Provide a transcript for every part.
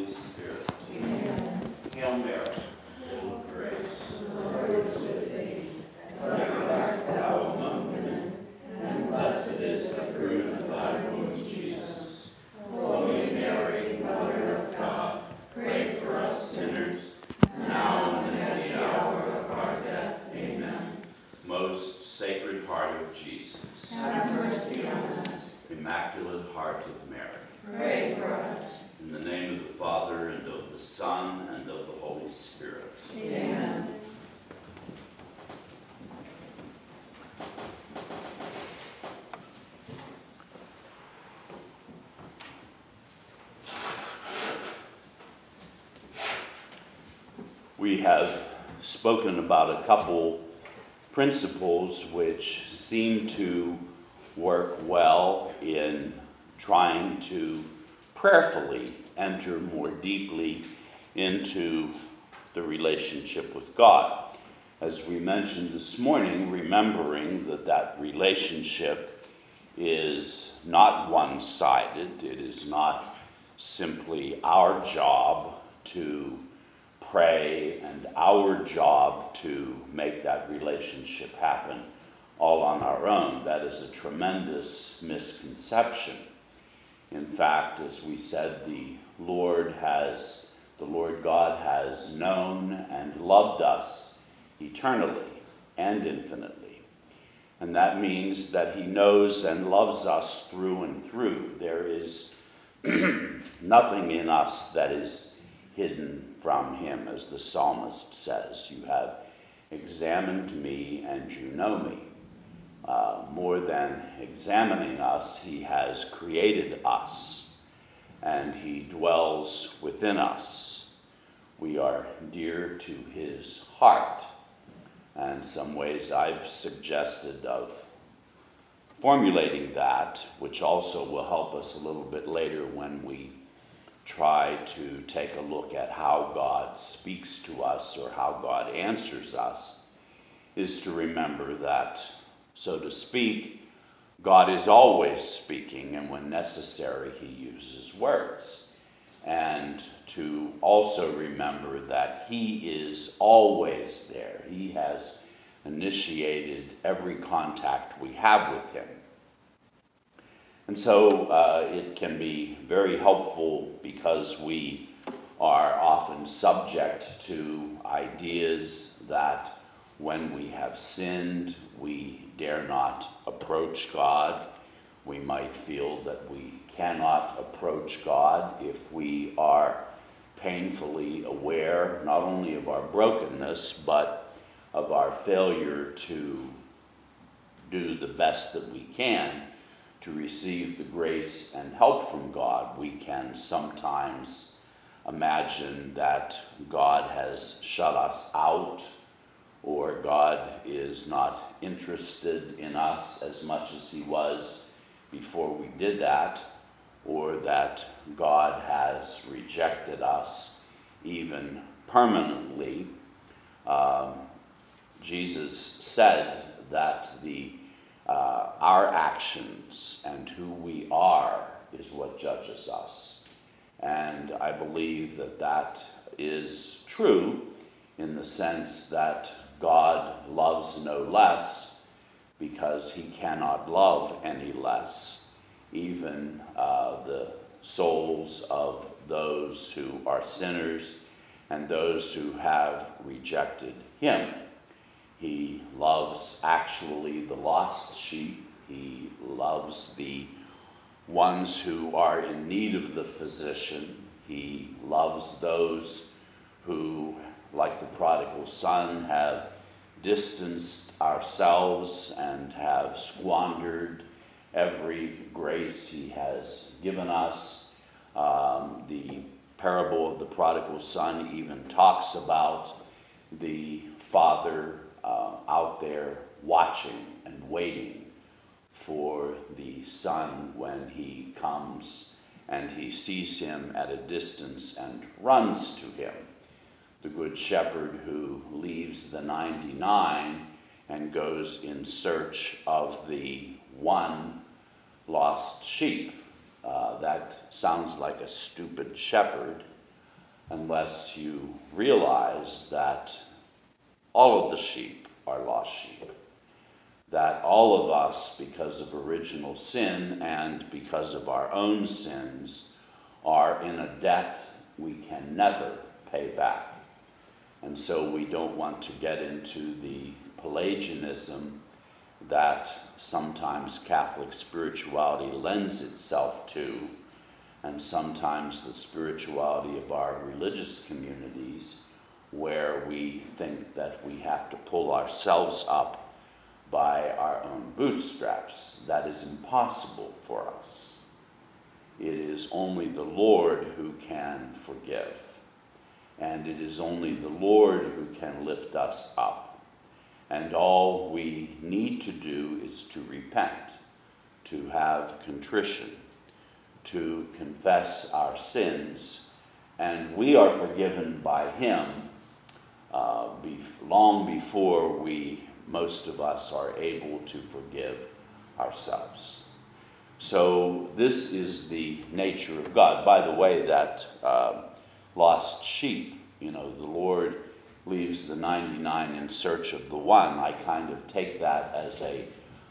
Spirit. Amen. Hail Mary, full of grace, the Lord is with thee. Blessed art thou among women, and blessed is the fruit of thy womb, Jesus. Holy Mary, Mother of God, pray for us sinners, now and at the hour of our death. Amen. Most Sacred Heart of Jesus, have mercy on us. Immaculate Heart of Mary, Pray for us. in the name of the Father, and of the Son, and of the Holy Spirit. Amen. We have spoken about a couple principles which seem to work well in trying to prayerfully enter more deeply into the relationship with God. As we mentioned this morning, remembering that that relationship is not one-sided. It is not simply our job to pray and our job to make that relationship happen all on our own. That is a tremendous misconception. In fact, as we said, the Lord God has known and loved us eternally and infinitely. And that means that he knows and loves us through and through. There is nothing in us that is hidden from him, as the psalmist says. You have examined me and you know me. More than examining us, he has created us, and he dwells within us. We are dear to his heart. And some ways I've suggested of formulating that, which also will help us a little bit later when we try to take a look at how God speaks to us or how God answers us, is to remember that, so to speak, God is always speaking, and when necessary, he uses words. And to also remember that he is always there. He has initiated every contact we have with him. And so it can be very helpful because we are often subject to ideas that when we have sinned, we dare not approach God. We might feel that we cannot approach God if we are painfully aware not only of our brokenness, but of our failure to do the best that we can to receive the grace and help from God. We can sometimes imagine that God has shut us out, or God is not interested in us as much as he was before we did that, or that God has rejected us even permanently. Jesus said that our actions and who we are is what judges us. And I believe that that is true in the sense that God loves no less because he cannot love any less, even the souls of those who are sinners and those who have rejected him. He loves actually the lost sheep. He loves the ones who are in need of the physician. He loves those who, like the prodigal son, have distanced ourselves and have squandered every grace he has given us. The parable of the prodigal son even talks about the father out there watching and waiting for the son when he comes and he sees him at a distance and runs to him. The good shepherd who leaves the 99 and goes in search of the one lost sheep. That sounds like a stupid shepherd, unless you realize that all of the sheep are lost sheep. That all of us, because of original sin and because of our own sins, are in a debt we can never pay back. And so we don't want to get into the Pelagianism that sometimes Catholic spirituality lends itself to, and sometimes the spirituality of our religious communities, where we think that we have to pull ourselves up by our own bootstraps. That is impossible for us. It is only the Lord who can forgive, and it is only the Lord who can lift us up. And all we need to do is to repent, to have contrition, to confess our sins, and we are forgiven by Him long before most of us are able to forgive ourselves. So this is the nature of God. By the way, that lost sheep, the Lord leaves the 99 in search of the one. I kind of take that as a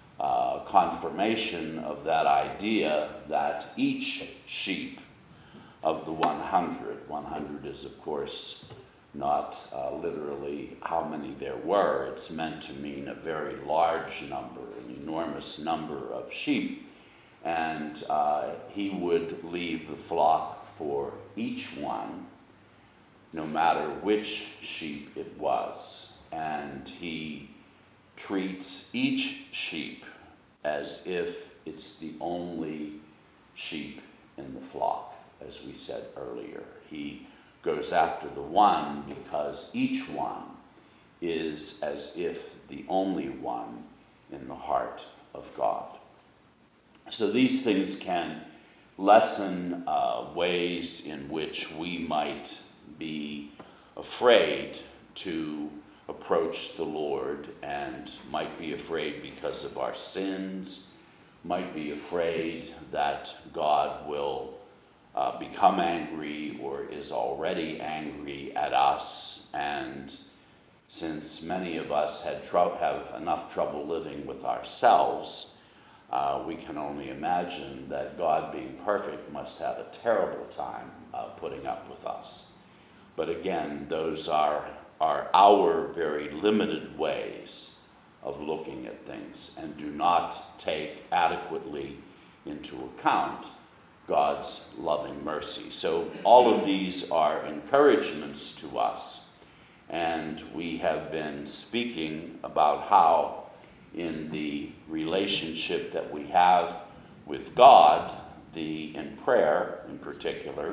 confirmation of that idea that each sheep of the 100 is, of course, not literally how many there were. It's meant to mean a very large number, an enormous number of sheep. And He would leave the flock for each one, no matter which sheep it was. And He treats each sheep as if it's the only sheep in the flock, as we said earlier. He goes after the one because each one is as if the only one in the heart of God. So these things can lessen ways in which we might be afraid to approach the Lord, and might be afraid because of our sins, might be afraid that God will become angry or is already angry at us. And since many of us have enough trouble living with ourselves, we can only imagine that God, being perfect, must have a terrible time putting up with us. But again, those are our very limited ways of looking at things, and do not take adequately into account God's loving mercy. So all of these are encouragements to us, and we have been speaking about how in the relationship that we have with God, in prayer in particular,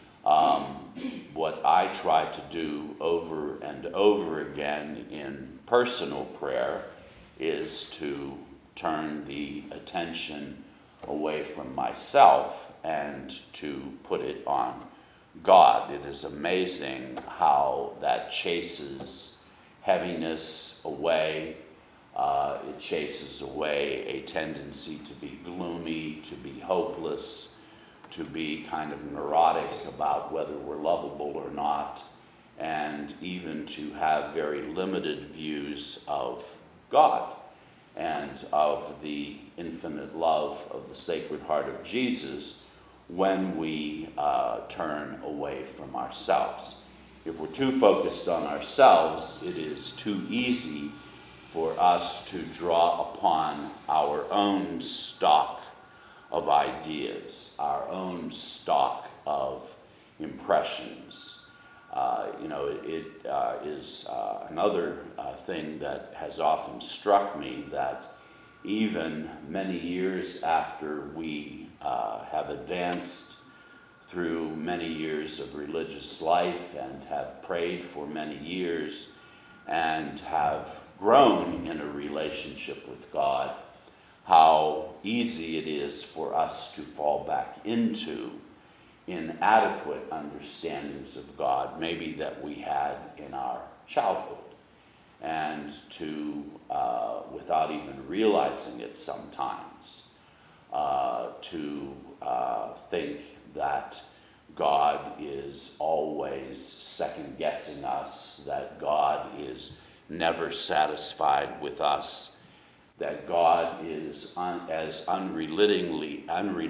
what I try to do over and over again in personal prayer is to turn the attention away from myself and to put it on God. It is amazing how that chases heaviness away. It chases away a tendency to be gloomy, to be hopeless, to be kind of neurotic about whether we're lovable or not, and even to have very limited views of God and of the infinite love of the Sacred Heart of Jesus when we turn away from ourselves. If we're too focused on ourselves, it is too easy for us to draw upon our own stock of ideas, our own stock of impressions. It is another thing that has often struck me, that even many years after we have advanced through many years of religious life and have prayed for many years and have grown in a relationship with God, how easy it is for us to fall back into inadequate understandings of God, maybe that we had in our childhood, and to, without even realizing it sometimes, to think that God is always second-guessing us, that God is never satisfied with us, that God is as unrelentingly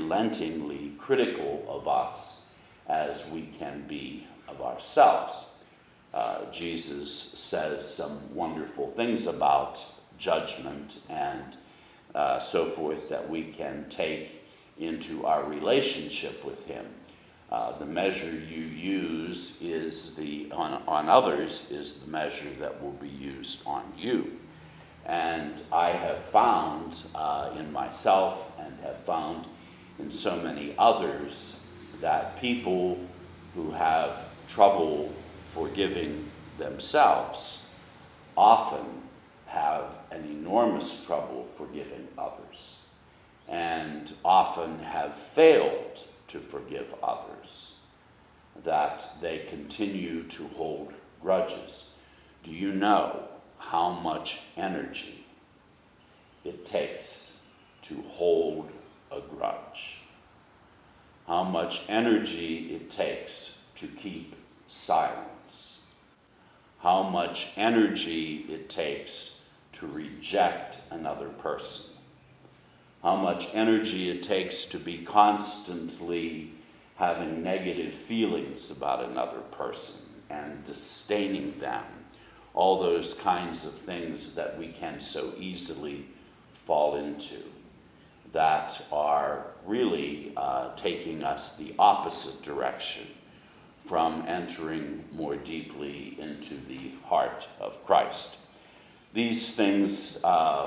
critical of us as we can be of ourselves. Jesus says some wonderful things about judgment and so forth that we can take into our relationship with him. The measure you use is on others is the measure that will be used on you. And I have found in myself and have found in so many others that people who have trouble forgiving themselves often have an enormous trouble forgiving others, and often have failed to forgive others, that they continue to hold grudges. Do you know how much energy it takes to hold a grudge? How much energy it takes to keep silence? How much energy it takes to reject another person? How much energy it takes to be constantly having negative feelings about another person and disdaining them. All those kinds of things that we can so easily fall into that are really taking us the opposite direction from entering more deeply into the heart of Christ. These things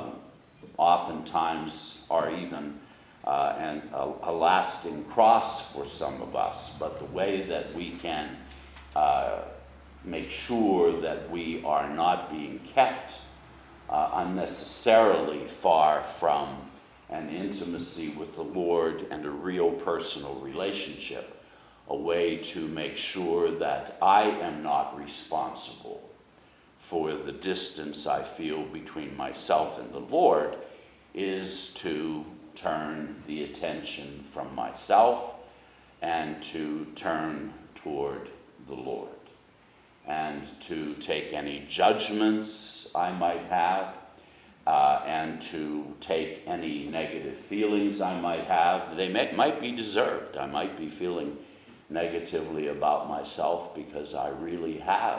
oftentimes are even a lasting cross for some of us, but the way that we can make sure that we are not being kept unnecessarily far from an intimacy with the Lord and a real personal relationship, a way to make sure that I am not responsible for the distance I feel between myself and the Lord, is to turn the attention from myself and to turn toward the Lord, and to take any judgments I might have, and to take any negative feelings I might have. They might be deserved. I might be feeling negatively about myself because I really have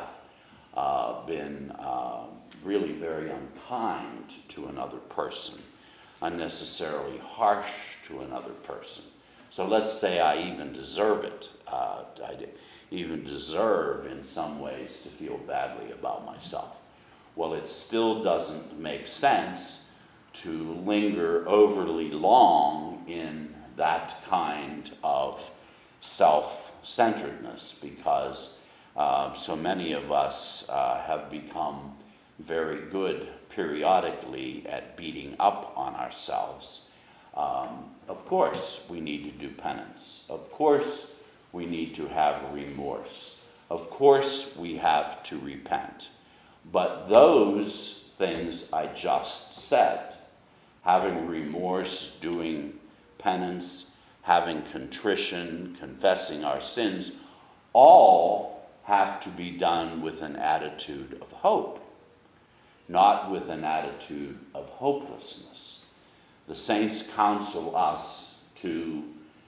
been really very unkind to another person, unnecessarily harsh to another person. So let's say I even deserve it. I even deserve in some ways to feel badly about myself. Well, it still doesn't make sense to linger overly long in that kind of self-centeredness, because so many of us have become very good periodically at beating up on ourselves. Of course, we need to do penance. Of course, we need to have remorse. Of course, we have to repent. But those things I just said, having remorse, doing penance, having contrition, confessing our sins, all have to be done with an attitude of hope, not with an attitude of hopelessness. The saints counsel us to,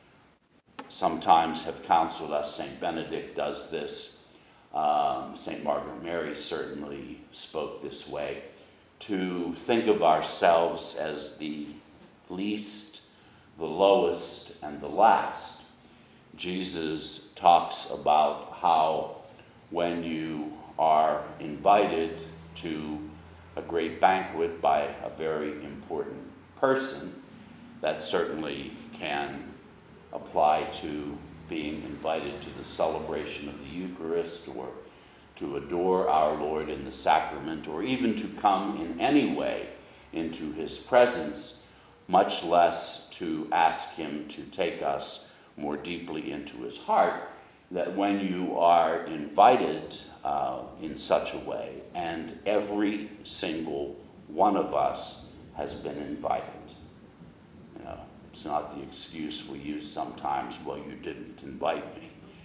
sometimes have counseled us, St. Benedict does this, St. Margaret Mary certainly spoke this way, to think of ourselves as the least, the lowest, and the last. Jesus talks about how when you are invited to a great banquet by a very important person, that certainly can apply to being invited to the celebration of the Eucharist, or to adore our Lord in the sacrament, or even to come in any way into his presence, much less to ask him to take us more deeply into his heart, that when you are invited in such a way, and every single one of us has been invited. You know, it's not the excuse we use sometimes, well, you didn't invite me.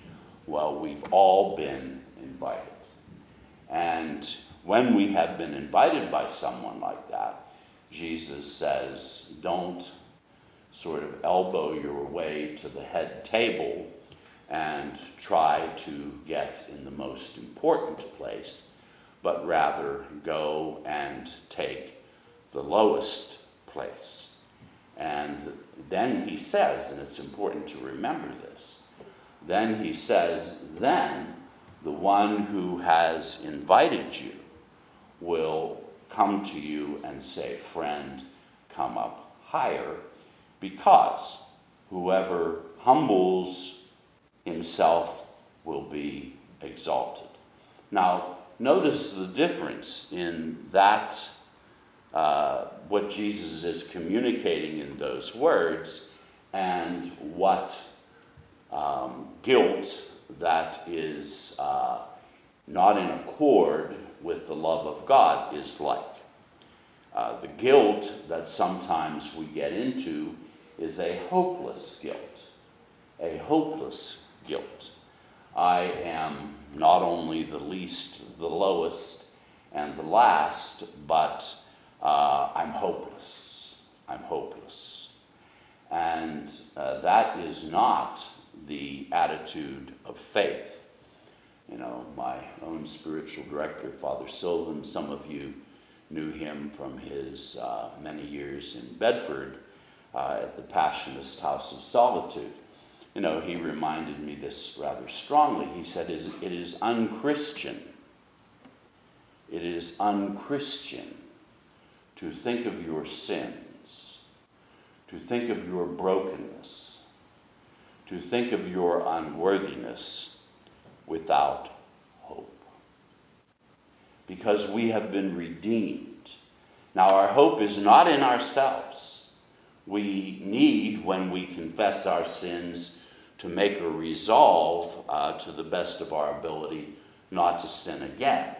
Well, we've all been invited. And when we have been invited by someone like that, Jesus says, don't sort of elbow your way to the head table and try to get in the most important place, but rather go and take the lowest place. And then he says, and it's important to remember this, then he says, then the one who has invited you will come to you and say, friend, come up higher, because whoever humbles himself will be exalted. Now, notice the difference in that, what Jesus is communicating in those words, and what guilt that is not in accord with the love of God is like. The guilt that sometimes we get into is a hopeless guilt. A hopeless guilt. I am not only the least, the lowest, and the last, but I'm hopeless. I'm hopeless. And that is not the attitude of faith. You know, my own spiritual director, Father Sylvan, some of you knew him from his many years in Bedford at the Passionist House of Solitude. You know, he reminded me this rather strongly. He said, it is unchristian. It is unchristian to think of your sins, to think of your brokenness, to think of your unworthiness without hope. Because we have been redeemed. Now, our hope is not in ourselves. We need, when we confess our sins, to make a resolve to the best of our ability not to sin again.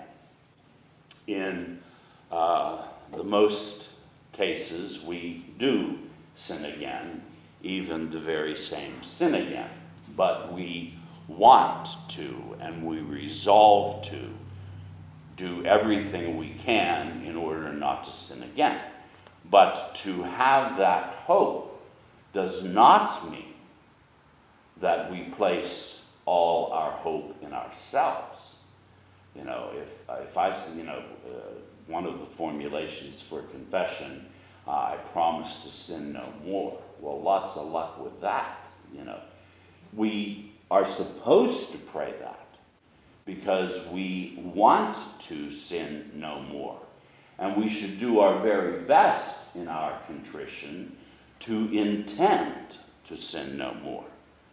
In the most cases, we do sin again, even the very same sin again. But we want to, and we resolve to, do everything we can in order not to sin again. But to have that hope does not mean that we place all our hope in ourselves. You know, if I, one of the formulations for confession, I promise to sin no more. Well, lots of luck with that, you know. We are supposed to pray that because we want to sin no more. And we should do our very best in our contrition to intend to sin no more.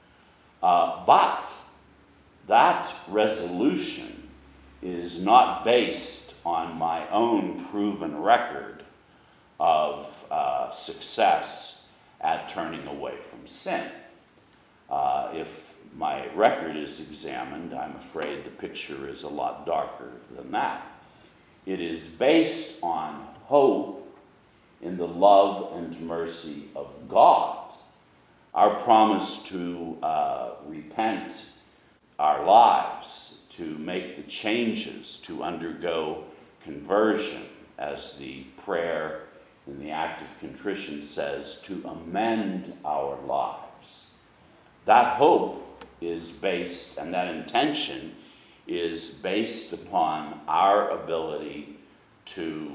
But that resolution is not based on my own proven record of success at turning away from sin. If my record is examined, I'm afraid the picture is a lot darker than that. It is based on hope in the love and mercy of God. Our promise to repent our lives, to make the changes, to undergo conversion, as the prayer in the act of contrition says, to amend our lives. That hope is based, and that intention is based upon our ability to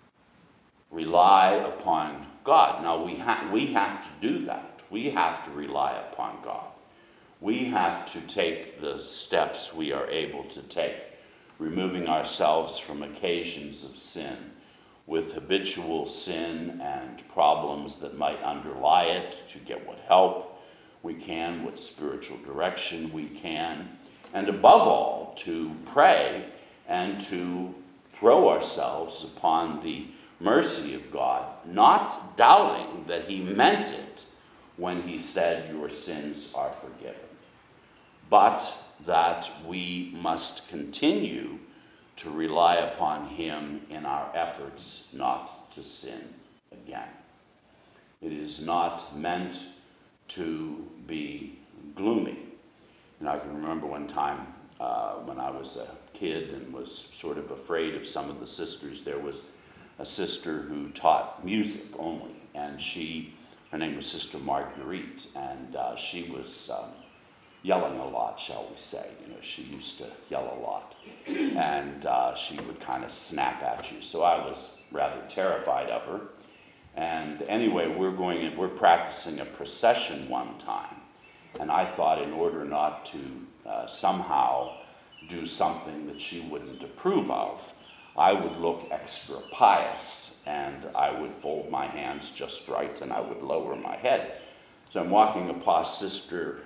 rely upon God. Now, we have to do that. We have to rely upon God. We have to take the steps we are able to take, removing ourselves from occasions of sin, with habitual sin and problems that might underlie it, to get what help we can, what spiritual direction we can, and above all, to pray and to throw ourselves upon the mercy of God, not doubting that he meant it when he said, your sins are forgiven, but that we must continue to rely upon him in our efforts not to sin again. It is not meant to be gloomy. I can remember one time when I was a kid and was sort of afraid of some of the sisters. There was a sister who taught music only, and her name was Sister Marguerite, and she was yelling a lot, shall we say. She used to yell a lot, and she would kind of snap at you. So I was rather terrified of her. And anyway, we're practicing a procession one time, and I thought in order not to somehow do something that she wouldn't approve of, I would look extra pious, and I would fold my hands just right, and I would lower my head. So I'm walking past Sister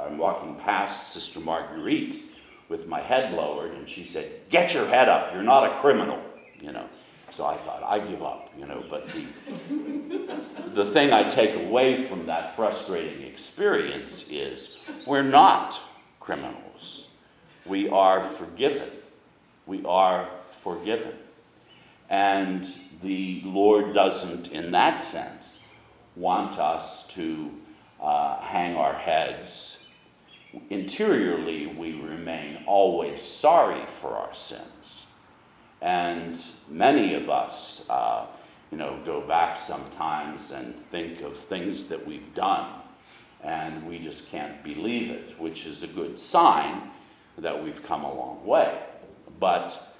Marguerite with my head lowered, and she said, "Get your head up, you're not a criminal," So I thought, I give up, but the thing I take away from that frustrating experience is we're not criminals. We are forgiven. We are forgiven. And the Lord doesn't, in that sense, want us to hang our heads. Interiorly, we remain always sorry for our sins. And many of us, go back sometimes and think of things that we've done, and we just can't believe it, which is a good sign that we've come a long way. But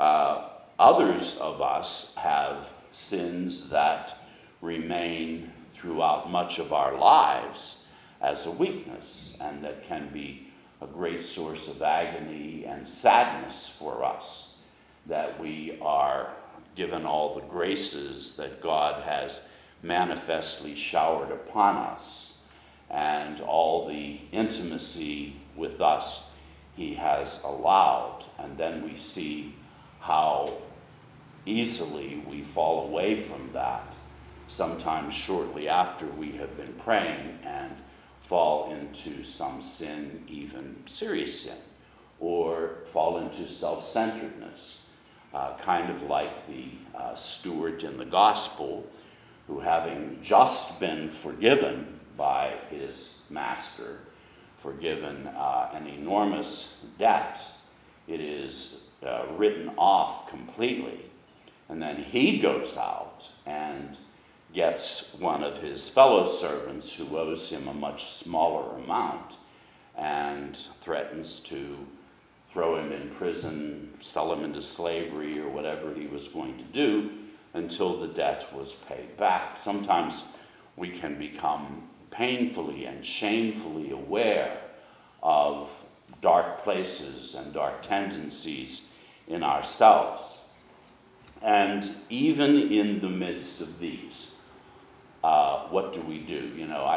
others of us have sins that remain throughout much of our lives as a weakness, and that can be a great source of agony and sadness for us, that we are given all the graces that God has manifestly showered upon us, and all the intimacy with us he has allowed. And then we see how easily we fall away from that, sometimes shortly after we have been praying, and fall into some sin, even serious sin, or fall into self-centeredness. Kind of like the steward in the gospel, who, having just been forgiven by his master, forgiven an enormous debt, it is written off completely. And then he goes out and gets one of his fellow servants who owes him a much smaller amount, and threatens to throw him in prison, sell him into slavery, or whatever he was going to do until the debt was paid back. Sometimes we can become painfully and shamefully aware of dark places and dark tendencies in ourselves. And even in the midst of these, what do we do?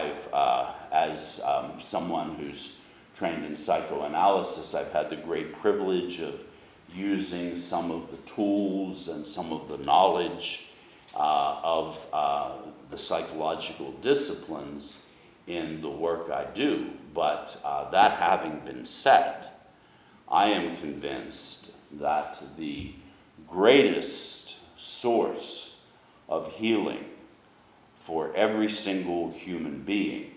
As someone who's trained in psychoanalysis, I've had the great privilege of using some of the tools and some of the knowledge of the psychological disciplines in the work I do. But that having been said, I am convinced that the greatest source of healing for every single human being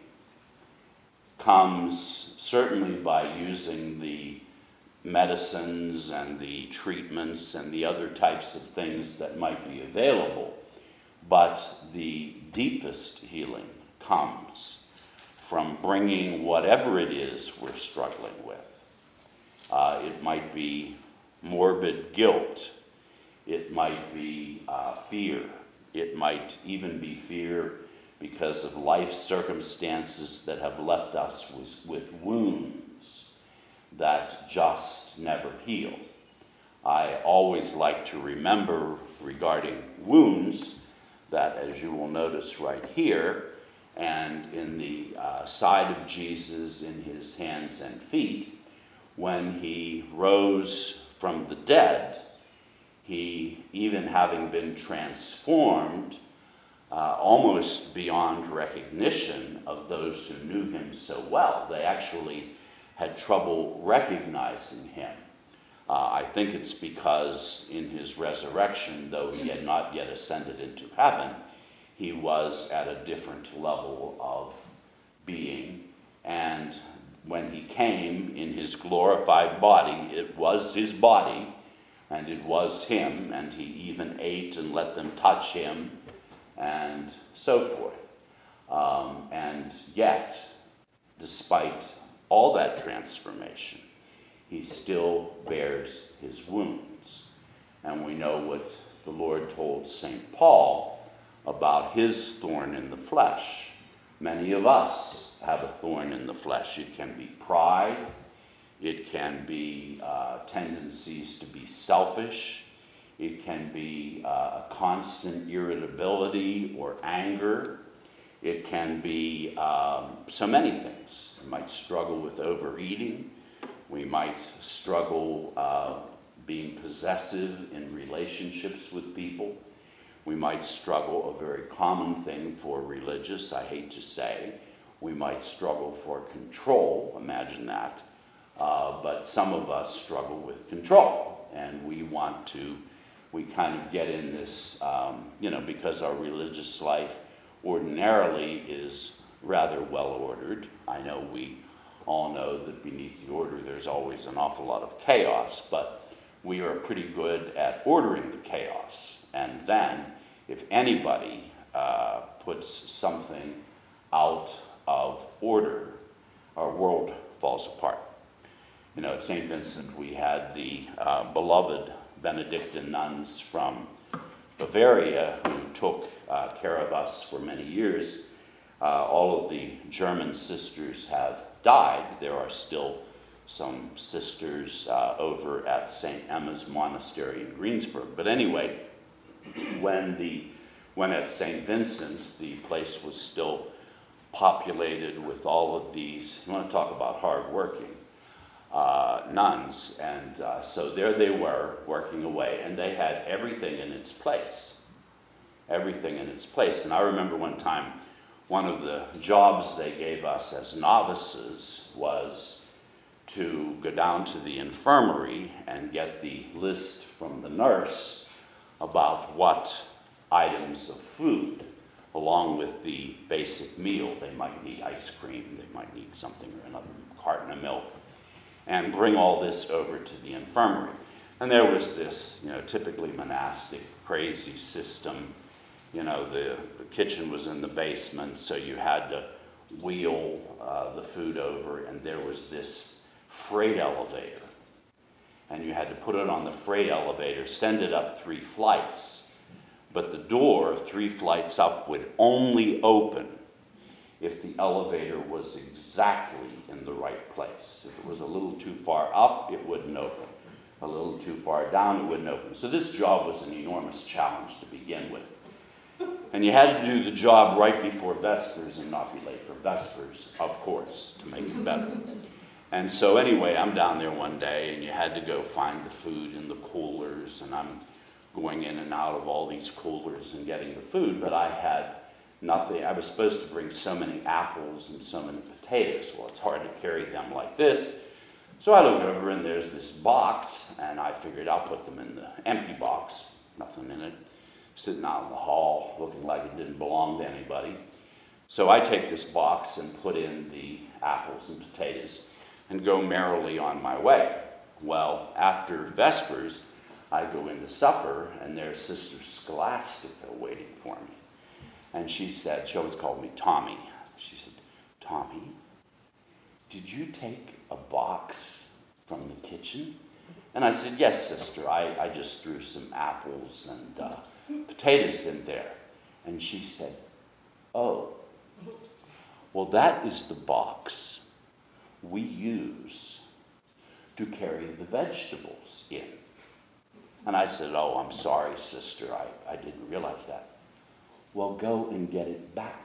comes certainly by using the medicines and the treatments and the other types of things that might be available. But the deepest healing comes from bringing whatever it is we're struggling with. It might be morbid guilt. It might be fear. It might even be fear because of life circumstances that have left us with wounds that just never heal. I always like to remember regarding wounds that, as you will notice right here, and in the side of Jesus, in his hands and feet, when he rose from the dead, he, even having been transformed, almost beyond recognition of those who knew him so well. They actually had trouble recognizing him. I think it's because in his resurrection, though he had not yet ascended into heaven, he was at a different level of being, and when he came in his glorified body, it was his body, and it was him, and he even ate and let them touch him, and so forth. And yet, despite all that transformation, he still bears his wounds. And we know what the Lord told St. Paul about his thorn in the flesh. Many of us have a thorn in the flesh. It can be pride. It can be tendencies to be selfish. It can be a constant irritability or anger. It can be so many things. We might struggle with overeating. We might struggle being possessive in relationships with people. We might struggle, a very common thing for religious, I hate to say. We might struggle for control, imagine that. But some of us struggle with control. And we kind of get in this, because our religious life ordinarily is rather well ordered. I know we all know that beneath the order there's always an awful lot of chaos, but we are pretty good at ordering the chaos. And then, if anybody puts something out of order, our world falls apart. At St. Vincent, we had the beloved Benedictine nuns from Bavaria who took care of us for many years. All of the German sisters have died. There are still some sisters over at St. Emma's Monastery in Greensburg. But anyway, when at St. Vincent, the place was still populated with all of these, you want to talk about hard-working nuns. And so there they were, working away, and they had everything in its place. Everything in its place. And I remember one time, one of the jobs they gave us as novices was to go down to the infirmary and get the list from the nurse about what items of food, along with the basic meal. They might need ice cream, they might need something or another, carton of milk, and bring all this over to the infirmary. And there was this, typically monastic, crazy system. The kitchen was in the basement, so you had to wheel the food over, and there was this freight elevator. And you had to put it on the freight elevator, send it up 3 flights. But the door, 3 flights up, would only open if the elevator was exactly in the right place. If it was a little too far up, it wouldn't open. A little too far down, it wouldn't open. So this job was an enormous challenge to begin with. And you had to do the job right before Vespers and not be late for Vespers, of course, to make it better. And so anyway, I'm down there one day, and you had to go find the food in the coolers, and I'm going in and out of all these coolers and getting the food, but I had nothing. I was supposed to bring so many apples and so many potatoes. Well, it's hard to carry them like this. So I look over, and there's this box, and I figured I'll put them in the empty box, nothing in it, sitting out in the hall, looking like it didn't belong to anybody. So I take this box and put in the apples and potatoes and go merrily on my way. Well, after Vespers, I go into supper, and there's Sister Scholastica waiting for me. And she always called me Tommy. She said, "Tommy, did you take a box from the kitchen?" And I said, "Yes, sister, I just threw some apples and potatoes in there." And she said, "Oh, well, that is the box we use to carry the vegetables in." And I said, "Oh, I'm sorry, sister, I didn't realize that." "Well, go and get it back."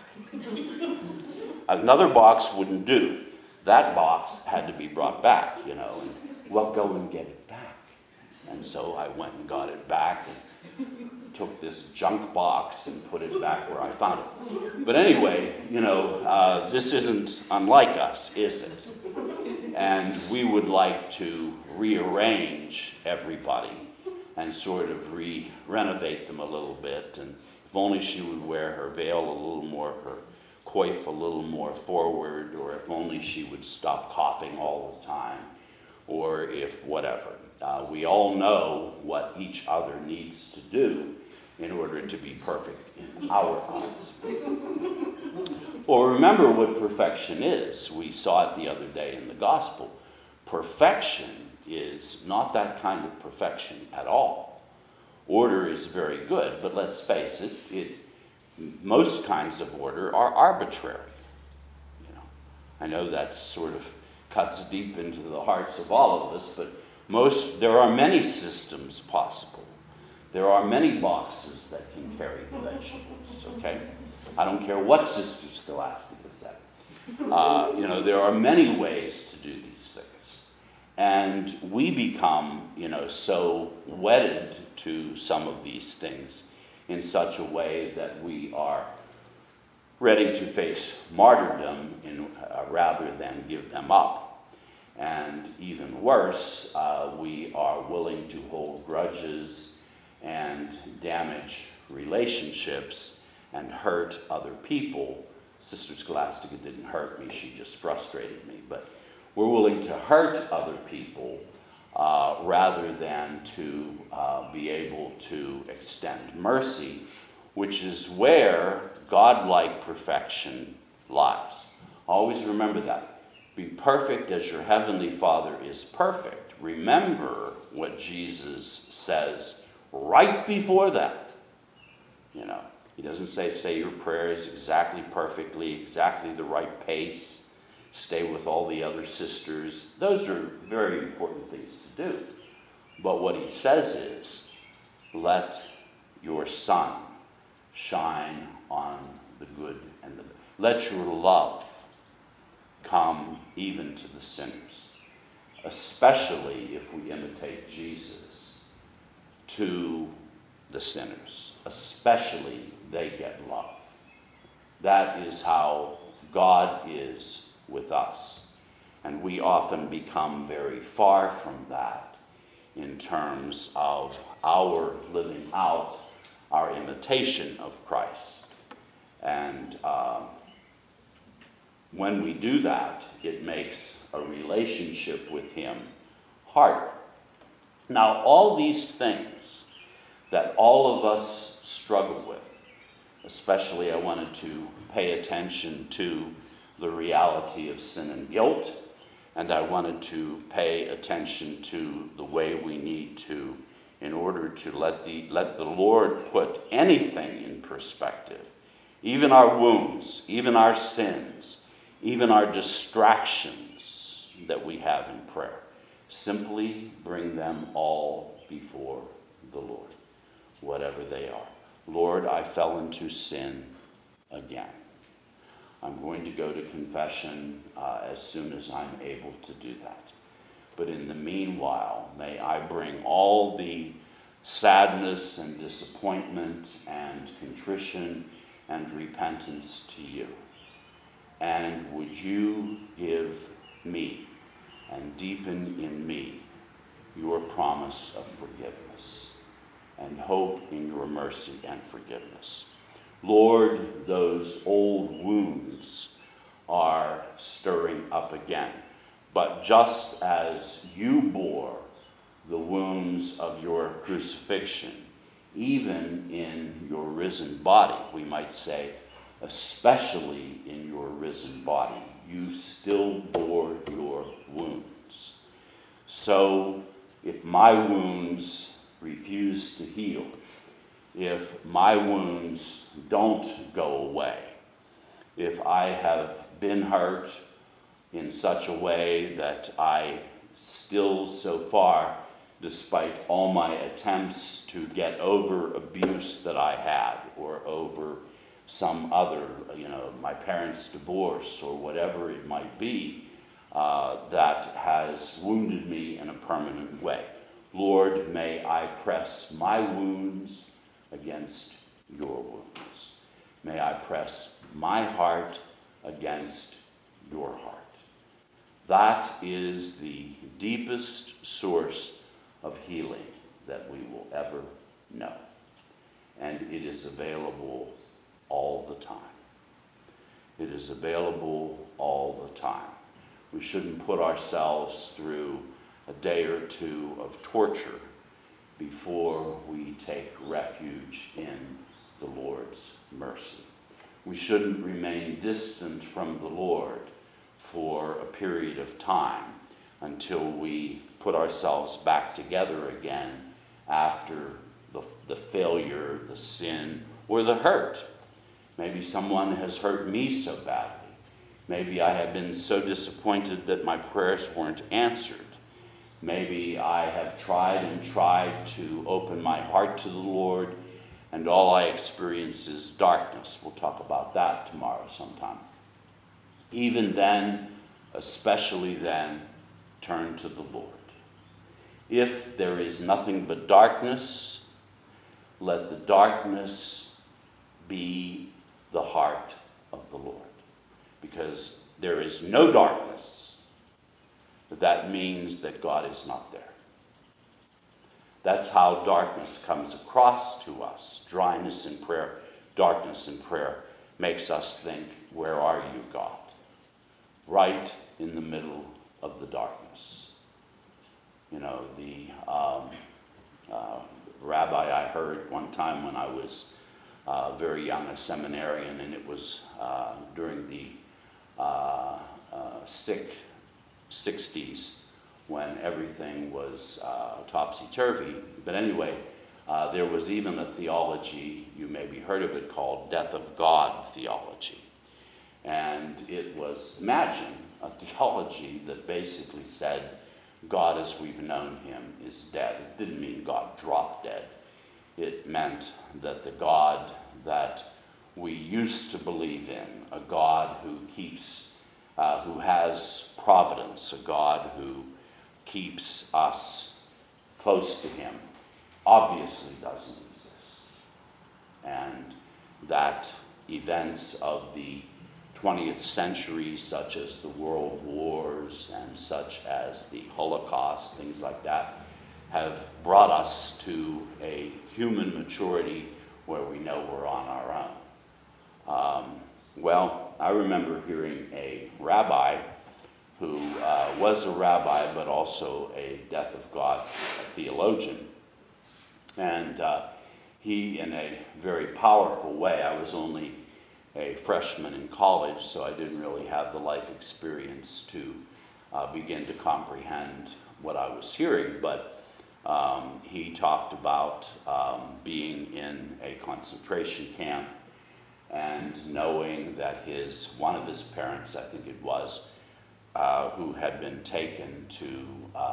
Another box wouldn't do. That box had to be brought back, and, "Well, go and get it back." And so I went and got it back and took this junk box and put it back where I found it. But anyway, this isn't unlike us, is it? And we would like to rearrange everybody and sort of renovate them a little bit. And if only she would wear her veil a little more, her coif a little more forward, or if only she would stop coughing all the time, or if whatever. We all know what each other needs to do in order to be perfect in our eyes. Well, remember what perfection is. We saw it the other day in the gospel. Perfection is not that kind of perfection at all. Order is very good, but let's face it, most kinds of order are arbitrary. I know that sort of cuts deep into the hearts of all of us, but there are many systems possible. There are many boxes that can carry the vegetables, okay? I don't care what Sister Scholastica said. There are many ways to do these things. And we become, so wedded to some of these things in such a way that we are ready to face martyrdom rather than give them up. And even worse, we are willing to hold grudges and damage relationships and hurt other people. Sister Scholastica didn't hurt me, she just frustrated me. But we're willing to hurt other people rather than to be able to extend mercy, which is where godlike perfection lies. Always remember that. Be perfect as your heavenly Father is perfect. Remember what Jesus says right before that. He doesn't say your prayers exactly the right pace. Stay with all the other sisters. Those are very important things to do. But what he says is, let your sun shine on the good and the bad. Let your love come even to the sinners, especially if we imitate Jesus, to the sinners. Especially they get love. That is how God is with us. And we often become very far from that in terms of our living out our imitation of Christ. And when we do that, it makes a relationship with him harder. Now, all these things that all of us struggle with, especially I wanted to pay attention to the reality of sin and guilt, and I wanted to pay attention to the way we need to, in order to let the Lord put anything in perspective, even our wounds, even our sins, even our distractions that we have in prayer. Simply bring them all before the Lord, whatever they are. Lord, I fell into sin again. I'm going to go to confession as soon as I'm able to do that. But in the meanwhile, may I bring all the sadness and disappointment and contrition and repentance to you. And would you give me and deepen in me your promise of forgiveness and hope in your mercy and forgiveness. Lord, those old wounds are stirring up again. But just as you bore the wounds of your crucifixion, even in your risen body, we might say, especially in your risen body, you still bore your wounds. So if my wounds refuse to heal, if my wounds don't go away, if I have been hurt in such a way that I still so far, despite all my attempts to get over abuse that I had, or over some other, my parents' divorce or whatever it might be, that has wounded me in a permanent way. Lord, may I press my wounds against your wounds. May I press my heart against your heart. That is the deepest source of healing that we will ever know. And it is available all the time. It is available all the time. We shouldn't put ourselves through a day or two of torture before we take refuge in the Lord's mercy. We shouldn't remain distant from the Lord for a period of time until we put ourselves back together again after the failure, the sin, or the hurt. Maybe someone has hurt me so badly. Maybe I have been so disappointed that my prayers weren't answered. Maybe I have tried and tried to open my heart to the Lord, and all I experience is darkness. We'll talk about that tomorrow sometime. Even then, especially then, turn to the Lord. If there is nothing but darkness, let the darkness be the heart of the Lord. Because there is no darkness, but that means that God is not there. That's how darkness comes across to us. Dryness in prayer, darkness in prayer makes us think, where are you, God? Right in the middle of the darkness. You know, the rabbi I heard one time when I was very young, a seminarian, and it was during the sick 60s when everything was topsy-turvy. But anyway, there was even a theology, you maybe heard of it, called Death of God theology. And it was, imagine, a theology that basically said God as we've known him is dead. It didn't mean God dropped dead. It meant that the God that we used to believe in, a God who keeps, who has providence, a God who keeps us close to him, obviously doesn't exist. And that events of the 20th century, such as the world wars and such as the Holocaust, things like that, have brought us to a human maturity where we know we're on our own. Well, I remember hearing a rabbi who was a rabbi but also a Death of God theologian. And he, in a very powerful way, I was only a freshman in college, so I didn't really have the life experience to begin to comprehend what I was hearing, but he talked about being in a concentration camp and knowing that one of his parents, I think it was, who had been taken to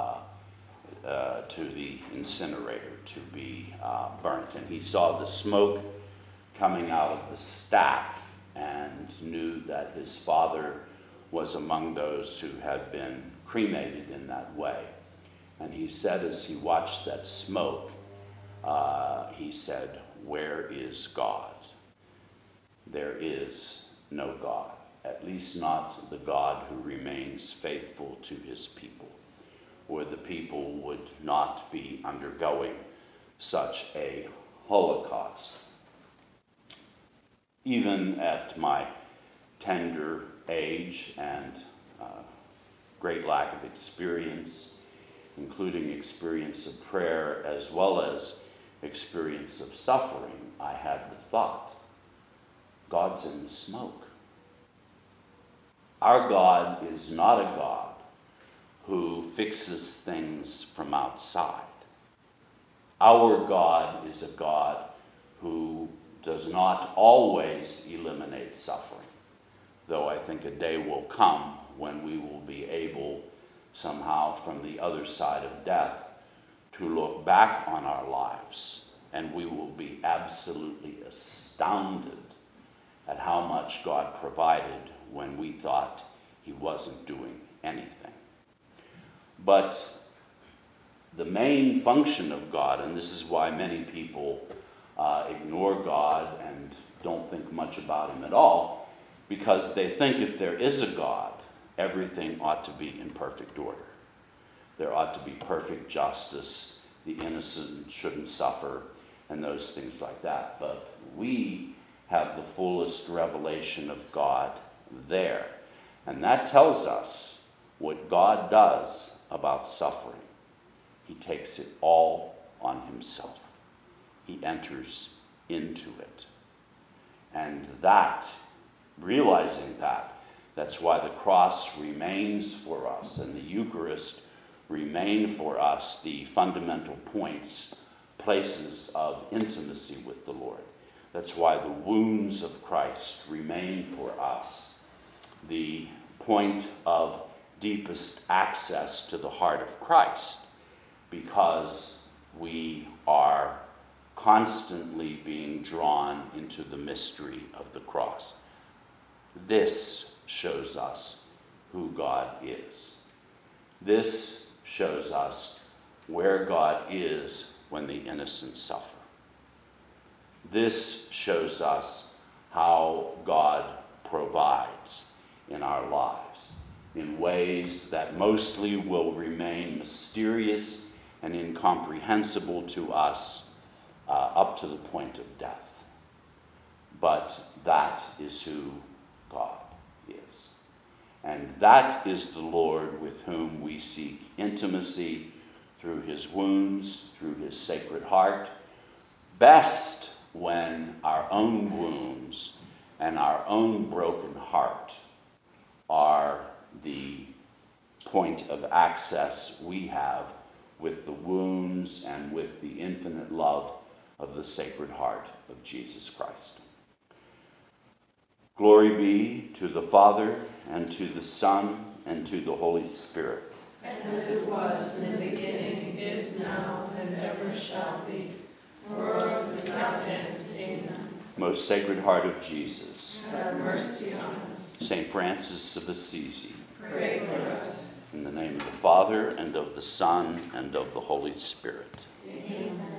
the incinerator to be burnt. And he saw the smoke coming out of the stack and knew that his father was among those who had been cremated in that way. And he said, as he watched that smoke, he said, "Where is God? There is no God, at least not the God who remains faithful to his people, or the people would not be undergoing such a Holocaust." Even at my tender age and great lack of experience, including experience of prayer as well as experience of suffering, I had the thought, God's in the smoke. Our God is not a God who fixes things from outside. Our God is a God who does not always eliminate suffering, though I think a day will come when we will be able somehow from the other side of death to look back on our lives, and we will be absolutely astounded at how much God provided when we thought he wasn't doing anything. But the main function of God, and this is why many people ignore God and don't think much about him at all, because they think if there is a God, everything ought to be in perfect order. There ought to be perfect justice, the innocent shouldn't suffer, and those things like that. But we have the fullest revelation of God there. And that tells us what God does about suffering. He takes it all on himself. He enters into it. And that, realizing that, that's why the cross remains for us and the Eucharist remain for us the fundamental points, places of intimacy with the Lord. That's why the wounds of Christ remain for us the point of deepest access to the heart of Christ, because we are constantly being drawn into the mystery of the cross. This shows us who God is. This shows us where God is when the innocent suffer. This shows us how God provides in our lives in ways that mostly will remain mysterious and incomprehensible to us up to the point of death. But that is who God is. And that is the Lord with whom we seek intimacy through his wounds, through his sacred heart, best when our own wounds and our own broken heart are the point of access we have with the wounds and with the infinite love of the Sacred Heart of Jesus Christ. Glory be to the Father, and to the Son, and to the Holy Spirit. As it was in the beginning, is now, and ever shall be, world without end. Amen. Most Sacred Heart of Jesus, Have mercy on us. Saint Francis of Assisi, Pray for us. in the name of the Father, and of the Son, and of the Holy Spirit. Amen.